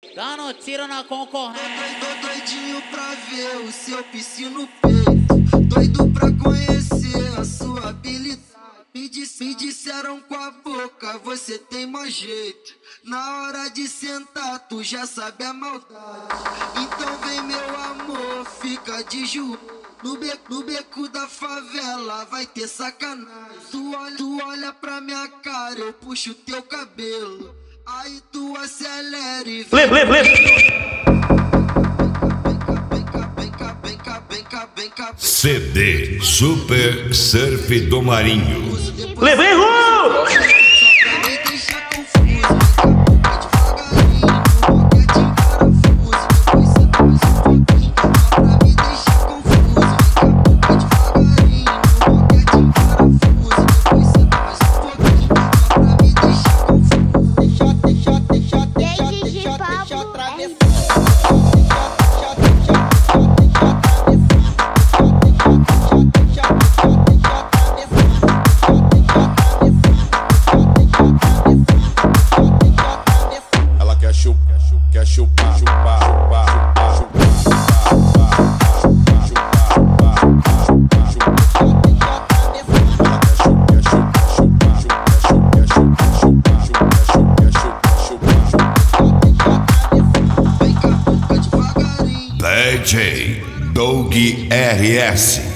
dando tiro na concorrência. Tô doidinho pra ver o seu piscino no peito, doido pra conhecer a sua habilidade. Me disseram com a boca, você tem mais jeito. Na hora de sentar, tu já sabe a maldade. Então vem meu amor, fica de joelho. No beco da favela vai ter sacanagem. Tu olha pra minha cara, eu puxo teu cabelo. Aí tu acelera e CD Super Surf do Marinho. Levei Quer chupar, DJ Doug RS.